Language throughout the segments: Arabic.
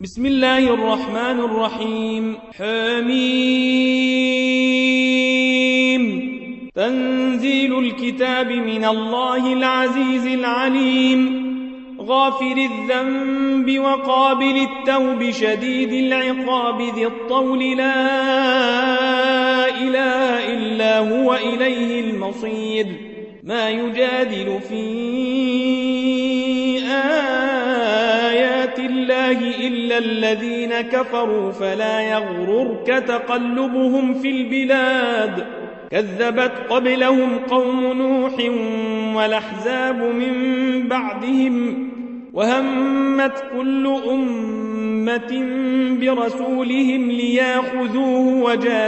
بسم الله الرحمن الرحيم. حميم. تنزيل الكتاب من الله العزيز العليم، غافر الذنب وقابل التوب شديد العقاب ذي الطول لا إله إلا هو إليه المصير. ما يجادل في آيات الله إلا الذين كفروا فلا يغررك تقلبهم في البلاد. كذبت قبلهم قوم نوح والأحزاب من بعدهم، وهمت كل أمة برسولهم ليأخذوه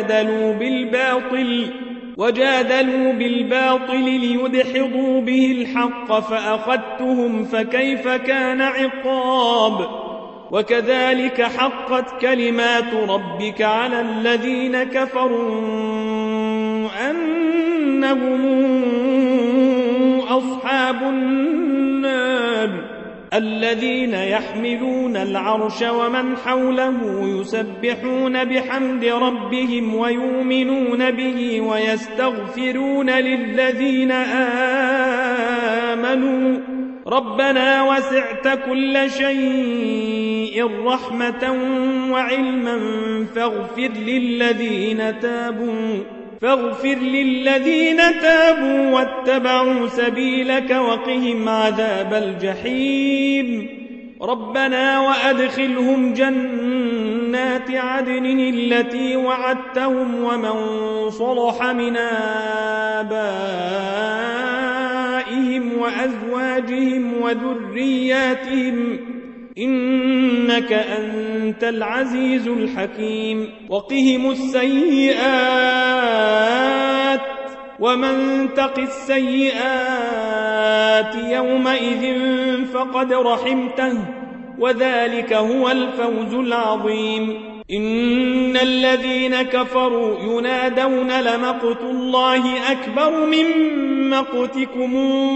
وجادلوا بالباطل ليدحضوا به الحق فأخذتهم فكيف كان عقاب. وكذلك حقت كلمات ربك على الذين كفروا أنهم أصحاب النار. الذين يحملون العرش ومن حوله يسبحون بحمد ربهم ويؤمنون به ويستغفرون للذين آمنوا ربنا وسعت كل شيء رحمة وعلما فاغفر للذين تابوا واتبعوا سبيلك وقهم عذاب الجحيم. ربنا وأدخلهم جنات عدن التي وعدتهم ومن صلح من آبائهم وأزواجهم وذرياتهم إنك أنت العزيز الحكيم. وقهم السيئات ومن تق السيئات يومئذ فقد رحمته وذلك هو الفوز العظيم. إن الذين كفروا ينادون لمقت الله أكبر من مقتكم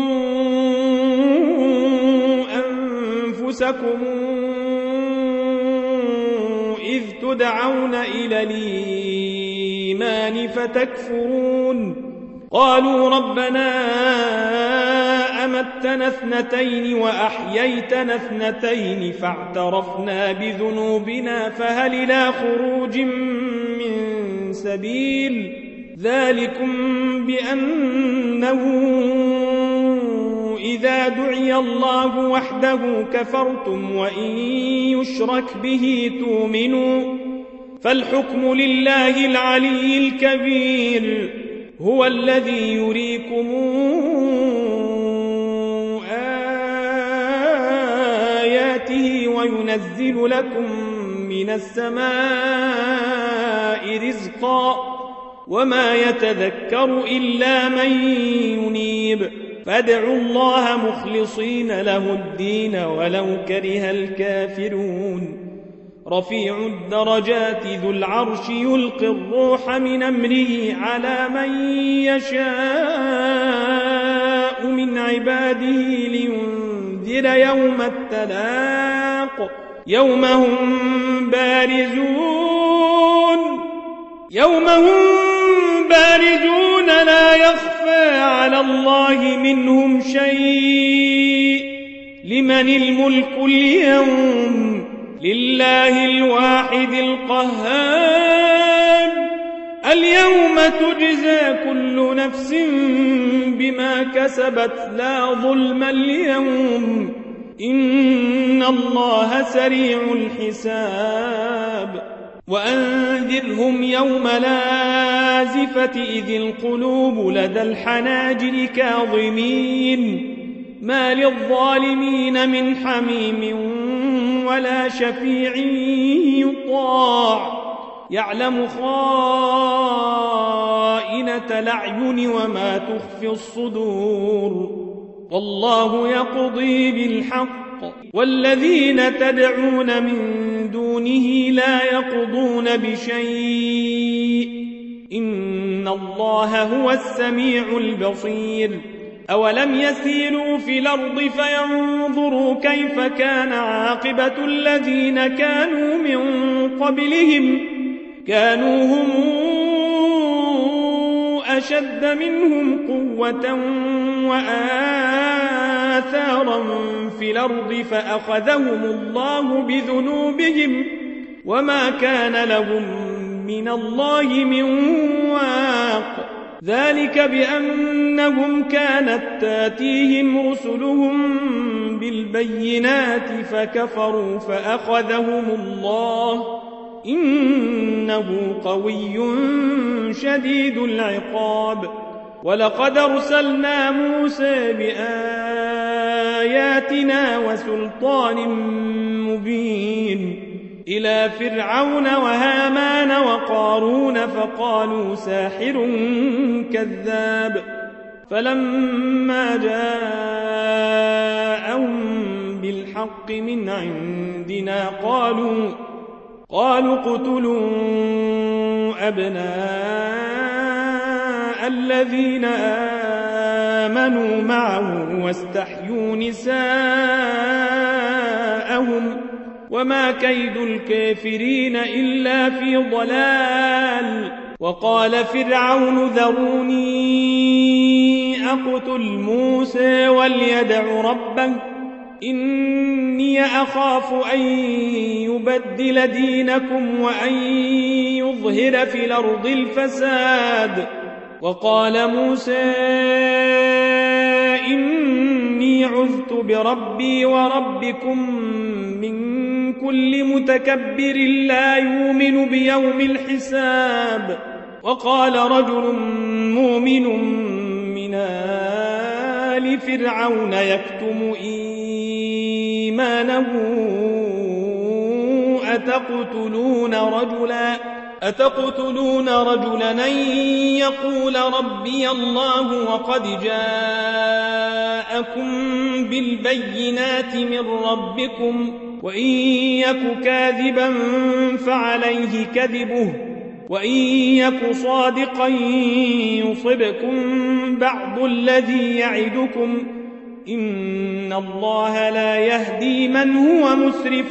أنفسكم إذ تدعون إلى الإيمان فتكفرون. قالوا ربنا أمتنا اثنتين وأحييتنا اثنتين فاعترفنا بذنوبنا فهل إلى خروج من سبيل. ذلكم بأنه إذا دعي الله وحده كفرتم وإن يشرك به تؤمنوا فالحكم لله العلي الكبير. هو الذي يريكم آياته وينزل لكم من السماء رزقا وما يتذكر إلا من ينيب. فادعوا الله مخلصين له الدين ولو كره الكافرون. رفيع الدرجات ذو العرش يلقي الروح من أمره على من يشاء من عباده لينذر يوم التلاق يوم هم بارزون لا يخفى على الله منهم شيء. لمن الملك اليوم؟ لله الواحد القهار. اليوم تجزى كل نفس بما كسبت لا ظلم اليوم إن الله سريع الحساب. وأنذرهم يوم لازفة إذ القلوب لدى الحناجر كاظمين ما للظالمين من حميم ولا شفيع يطاع. يعلم خائنة الأعين وما تخفي الصدور. والله يقضي بالحق والذين تدعون من دونه لا يقضون بشيء إن الله هو السميع البصير. أولم يسيروا في الأرض فينظروا كيف كان عاقبة الذين كانوا من قبلهم كانوا هم أشد منهم قوة وآثارا في الأرض فأخذهم الله بذنوبهم وما كان لهم من الله من واق ذلك بأنهم كانت تاتيهم رسلهم بالبينات فكفروا فأخذهم الله إنه قوي شديد العقاب ولقد أرسلنا موسى بآياتنا وسلطان مبين إلى فرعون وهامان وقارون فقالوا ساحر كذاب فلما جاءهم بالحق من عندنا قالوا اقتلوا أبناء الذين آمنوا معه واستحيوا نساءهم وما كيد الكافرين إلا في ضلال وقال فرعون ذروني أقتل موسى وليدع ربه إني أخاف أن يبدل دينكم وأن يظهر في الأرض الفساد وقال موسى إني عذت بربي وربكم من كل متكبر لا يؤمن بيوم الحساب وقال رجل مؤمن من آل فرعون يكتم إيمانه أتقتلون رجلا أن يقول ربي الله وقد جاءكم بالبينات من ربكم وإن يك كاذبا فعليه كذبه وإن يك صادقا يصبكم بعض الذي يعدكم إن الله لا يهدي من هو مسرف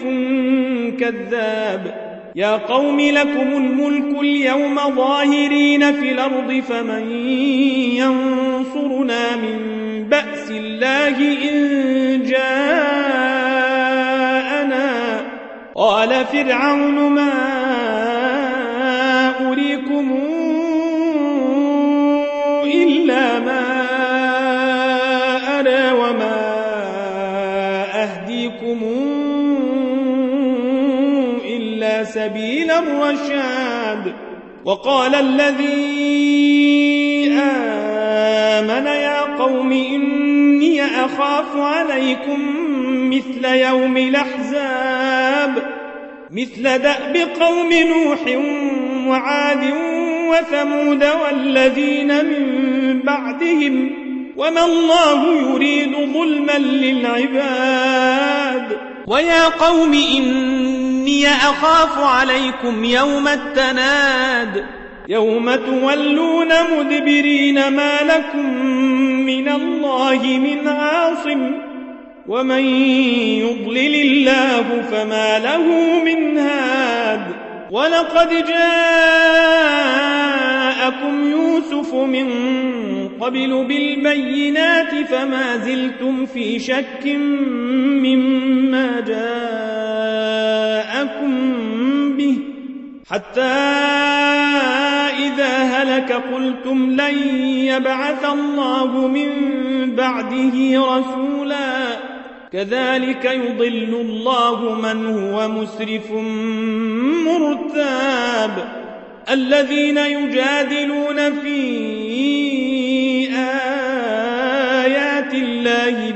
كذاب يا قوم لكم الملك اليوم ظاهرين في الأرض فمن ينصرنا من بأس الله إن جاءنا قال فرعون ما أريكم إلا ما أرى وما أهديكم إلا سبيل الرشاد وقال الذي آمن يا قوم إني أخاف عليكم مثل يوم الأحزاب مثل دأب قوم نوح وعاد وثمود والذين من بعدهم وما الله يريد ظلما للعباد ويا قوم إني أخاف عليكم يوم التناد يوم تولون مدبرين ما لكم من الله من عاصم ومن يضلل الله فما له من هاد ولقد جاءكم يوسف من قبل بالبينات فما زلتم في شك مما جاءكم به حتى إذا هلك قلتم لن يبعث الله من بعده رسولا كذلك يضل الله من هو مسرف مرتاب الذين يجادلون في آيات الله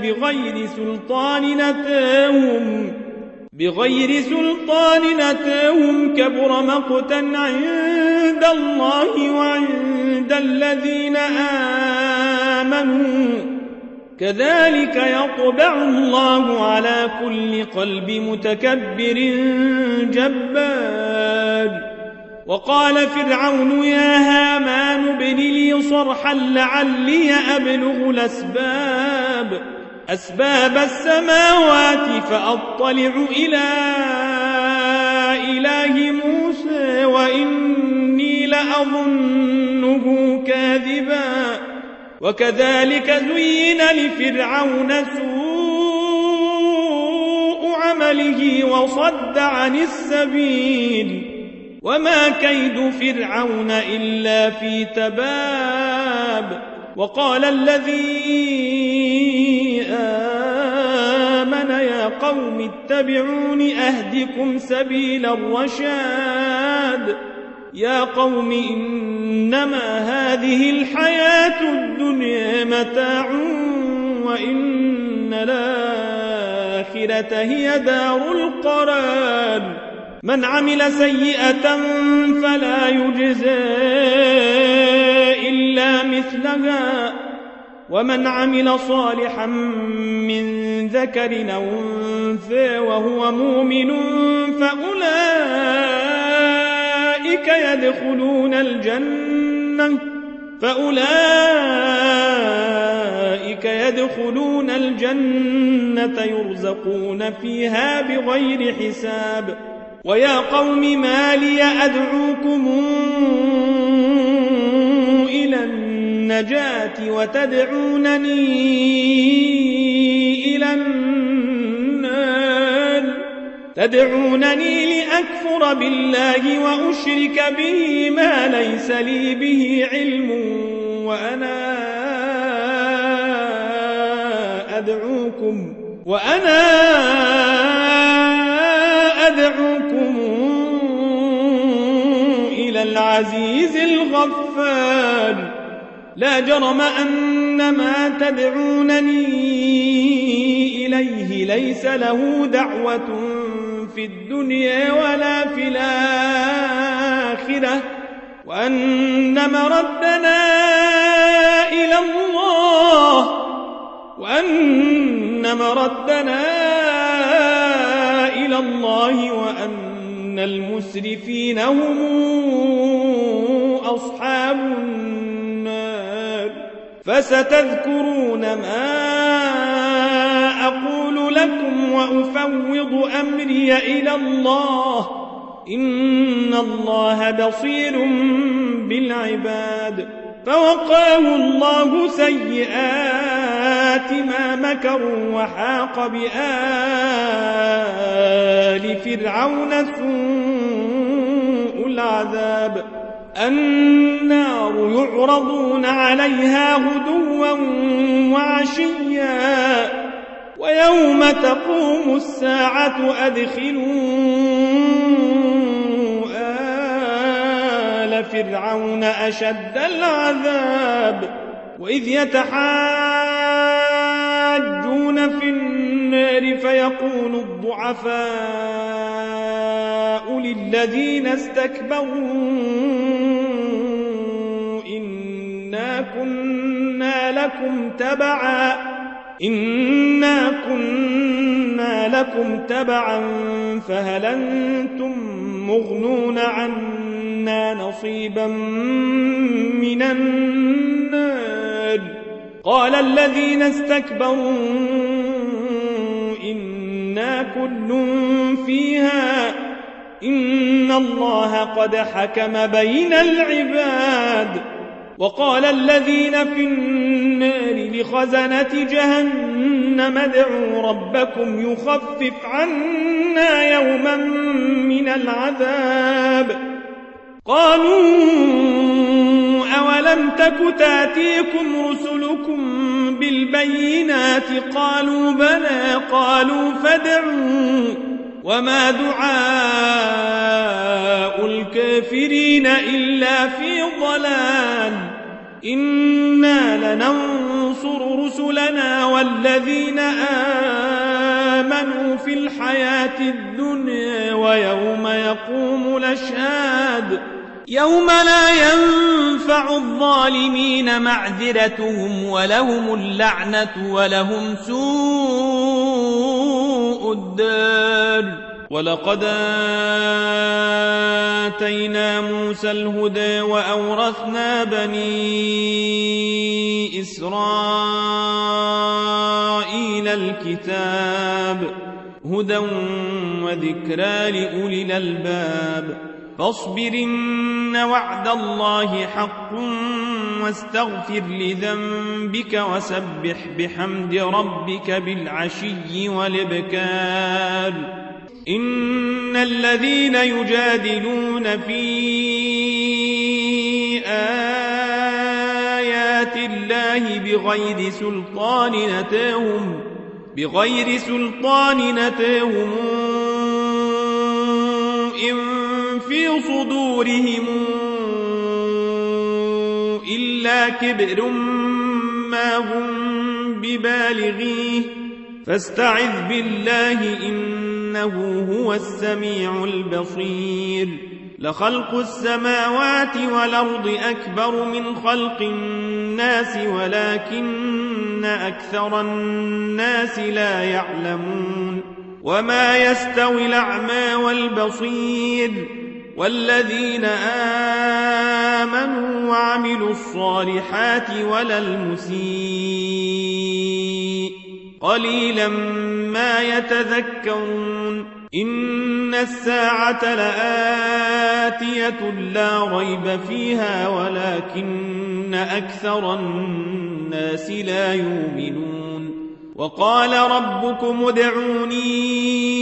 بغير سلطان أتاهم كبر مقتا عند الله وعند الذين آمنوا كذلك يطبع الله على كل قلب متكبر جبار وقال فرعون يا هامان ابن لي صرحا لعلي أبلغ أسباب السماوات فأطلع إلى إله موسى وإني لأظنه كاذبا وكذلك زين لفرعون سوء عمله وصد عن السبيل وما كيد فرعون إلا في تباب وقال الذي آمن يا قوم اتبعون أهدكم سبيل الرشاد يا قوم إنما هذه الحياة الدنيا متاع وإن الآخرة هي دار القرار من عمل سيئة فلا يجزى إلا مثلها ومن عمل صالحا من ذكر أو أنثى وهو مؤمن فأولئك يدخلون الجنة يرزقون فيها بغير حساب ويا قوم ما لي أدعوكم إلى النجاة وتدعونني إلى النار تدعونني لأكفر بالله وأشرك به ما ليس لي به علم وأنا أدعوكم إلى العزيز الغفار لا جرم أن ما تدعونني إليه ليس له دعوة في الدنيا ولا في الآخرة وأن مردنا إلى الله وأن المسرفين هم أصحاب النار فستذكرون ما أقول لكم وأفوض أمري إلى الله إن الله بصير بالعباد فوقاه الله سيئات ما مكروا وحاق بآل فرعون سوء العذاب النار يعرضون عليها غدوا وعشيا ويوم تقوم الساعة أدخلوا آل فرعون أشد العذاب وإذ يتحاجون في النار فيقول الضعفاء للذين استكبروا إنا كنا لكم تبعا فهل أنتم مغنون عنا نصيبا من النار قال الذين استكبروا إنا كل فيها إن الله قد حكم بين العباد وقال الذين في النار لخزنة جهنم ادعوا ربكم يخفف عنا يوما من العذاب قالوا أولم تك تأتيكم رسلكم بالبينات قالوا بلى قالوا فادعوا وما دعاء الكافرين إلا في ضلال إنا لننصر رسلنا والذين آمنوا في الحياة الدنيا ويوم يقوم الأشهاد يوم لا ينفع الظالمين معذرتهم ولهم اللعنة ولهم سوء الدار ولقد آتينا موسى الهدى وأورثنا بني إسرائيل الكتاب هدى وذكرى لأولي الألباب فاصبر إن وعد الله حق واستغفر لذنبك وسبح بحمد ربك بالعشي والإبكار إن الذين يجادلون في آيات الله بغير سلطان أتاهم إن في صدورهم إلا كبر ما هم ببالغيه فاستعذ بالله إنه هو السميع البصير لخلق السماوات والأرض أكبر من خلق الناس ولكن أكثر الناس لا يعلمون وما يستوي الأعمى والبصير والذين آمنوا وعملوا الصالحات ولا المسيء قليلا ما يتذكرون إن الساعة لآتية لا ريب فيها ولكن أكثر الناس لا يؤمنون وقال ربكم ادعوني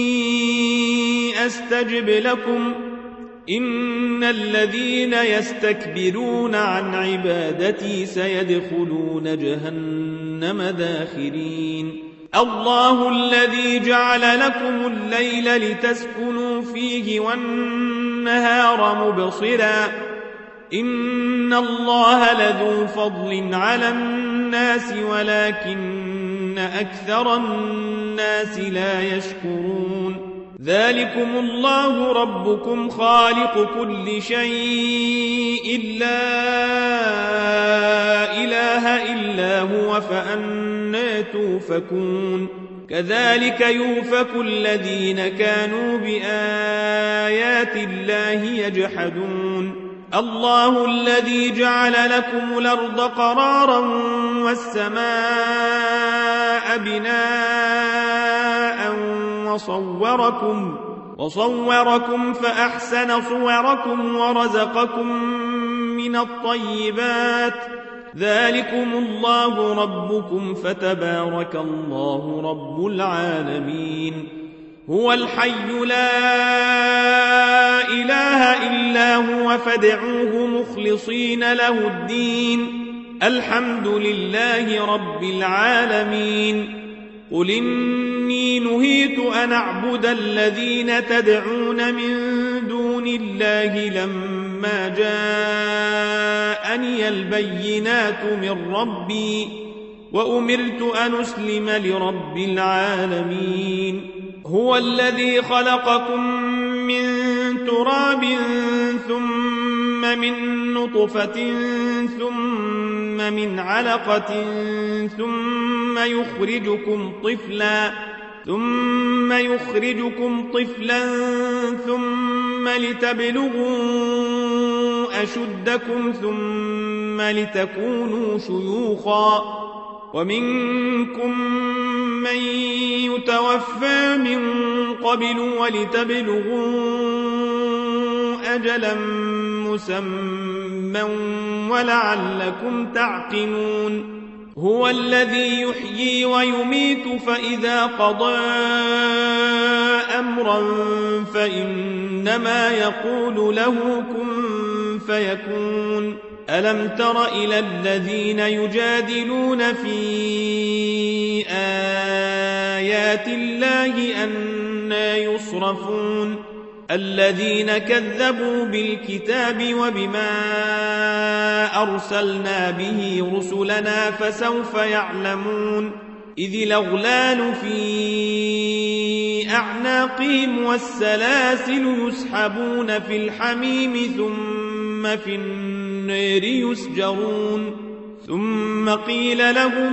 أستجب لكم إن الذين يستكبرون عن عبادتي سيدخلون جهنم داخرين الله الذي جعل لكم الليل لتسكنوا فيه والنهار مبصرا إن الله لذو فضل على الناس ولكن أكثر الناس لا يشكرون ذلكم الله ربكم خالق كل شيء لا إله إلا هو فأنى توفكون كذلك يؤفك الذين كانوا بآيات الله يجحدون الله الذي جعل لكم الأرض قرارا والسماء بناء وصوركم فأحسن صوركم ورزقكم من الطيبات ذلكم الله ربكم فتبارك الله رب العالمين هو الحي لا إله إلا هو فادعوه مخلصين له الدين الحمد لله رب العالمين قل إني نهيت أن أعبد الذين تدعون من دون الله لما جاءني البينات من ربي وأمرت أن أسلم لرب العالمين هو الذي خلقكم من تراب ثم من نطفة ثم من علقة ثم يخرجكم طفلا ثم لتبلغوا أشدكم ثم لتكونوا شيوخا ومنكم من يتوفى من قبل ولتبلغوا أجلا مسمى ولعلكم تعقلون هو الذي يحيي ويميت فإذا قضى أمرا فإنما يقول له كن فيكون ألم تر إلى الذين يجادلون في آيات الله أنى يصرفون الذين كذبوا بالكتاب وبما أرسلنا به رسلنا فسوف يعلمون إذ الأغلال في أعناقهم والسلاسل يسحبون في الحميم ثم في النار يسجرون ثم قيل لهم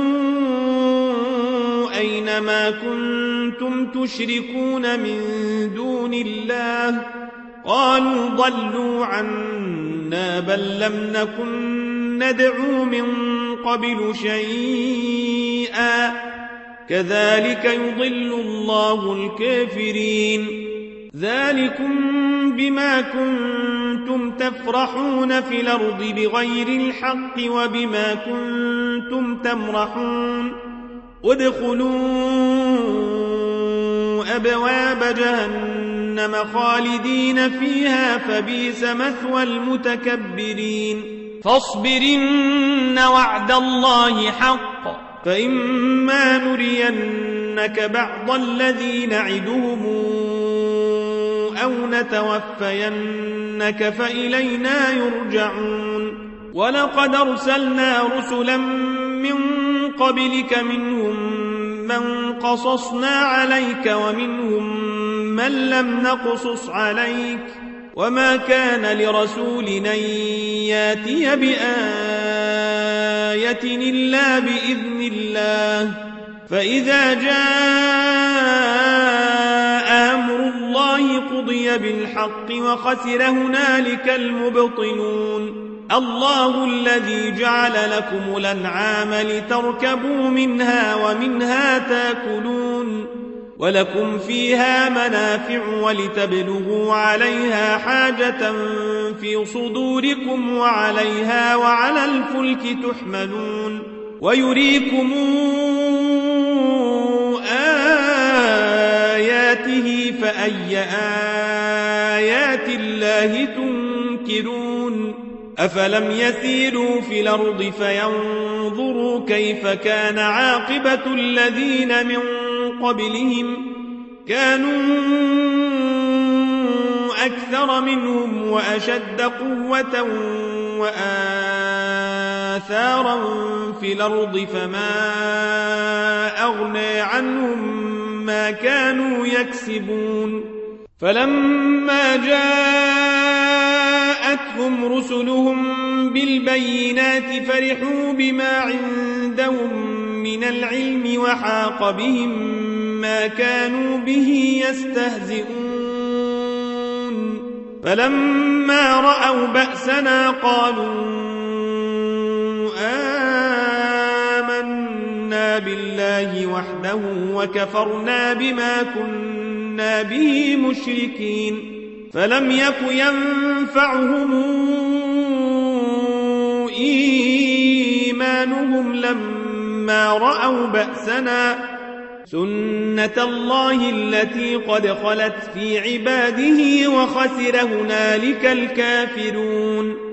أين ما كنتم تشركون من دون الله قالوا ضلوا عنا بل لم نكن ندعو من قبل شيئا كذلك يضل الله الكافرين ذلكم بما كنتم تفرحون في الأرض بغير الحق وبما كنتم تمرحون ادخلوا أبواب جهنم خالدين فيها فبئس مثوى المتكبرين فاصبرن وعد الله حق فإما نرينك بعض الذي نعدهم أو نتوفينك فإلينا يرجعون ولقد أرسلنا رسلا من قبلك منهم من قصصنا عليك ومنهم من لم نقصص عليك وما كان لرسول أن ياتي بآية إلا بإذن الله فإذا جاء أمر الله قضي بالحق وخسر هنالك المبطلون الله الذي جعل لكم الأنعام لتركبوا منها ومنها تاكلون ولكم فيها منافع ولتبلغوا عليها حاجة في صدوركم وعليها وعلى الفلك تحملون ويريكم آياته فأي آيات الله تنكرون أفلم يسيروا في الأرض فينظروا كيف كان عاقبة الذين من قبلهم كانوا أكثر منهم وأشد قوة وآثارا في الأرض فما أغنى عنهم ما كانوا يكسبون فلما جاءتهم رسلهم بالبينات فرحوا بما عندهم من العلم وحاق بهم ما كانوا به يستهزئون فلما رأوا بأسنا قالوا آمنا بالله وحده وكفرنا بما كنا به مشركين فلم يك ينفعهم إيمانهم لما رأوا بأسنا سنة الله التي قد خلت في عباده وخسر هنالك الكافرون